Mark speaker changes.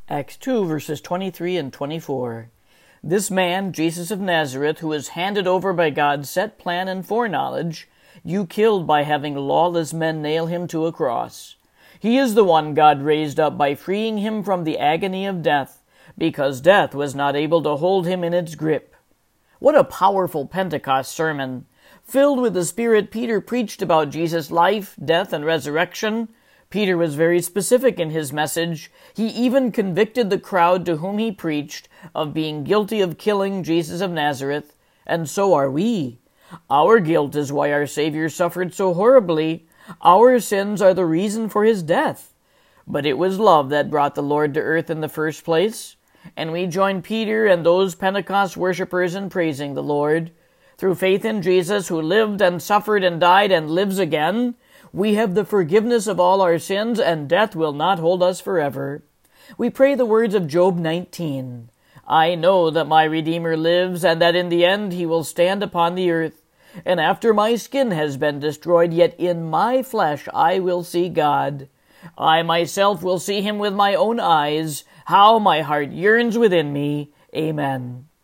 Speaker 1: Acts 2, verses 23 and 24. This man, Jesus of Nazareth, who was handed over by God's set plan and foreknowledge, you killed by having lawless men nail him to a cross. He is the one God raised up by freeing him from the agony of death, because death was not able to hold him in its grip. What a powerful Pentecost sermon! Filled with the Spirit, Peter preached about Jesus' life, death, and resurrection. Peter was very specific in his message. He even convicted the crowd to whom he preached of being guilty of killing Jesus of Nazareth, and so are we. Our guilt is why our Savior suffered so horribly. Our sins are the reason for his death. But it was love that brought the Lord to earth in the first place, and we join Peter and those Pentecost worshipers in praising the Lord. Through faith in Jesus, who lived and suffered and died and lives again, we have the forgiveness of all our sins, and death will not hold us forever. We pray the words of Job 19. I know that my Redeemer lives, and that in the end he will stand upon the earth. And after my skin has been destroyed, yet in my flesh I will see God. I myself will see him with my own eyes. How my heart yearns within me. Amen.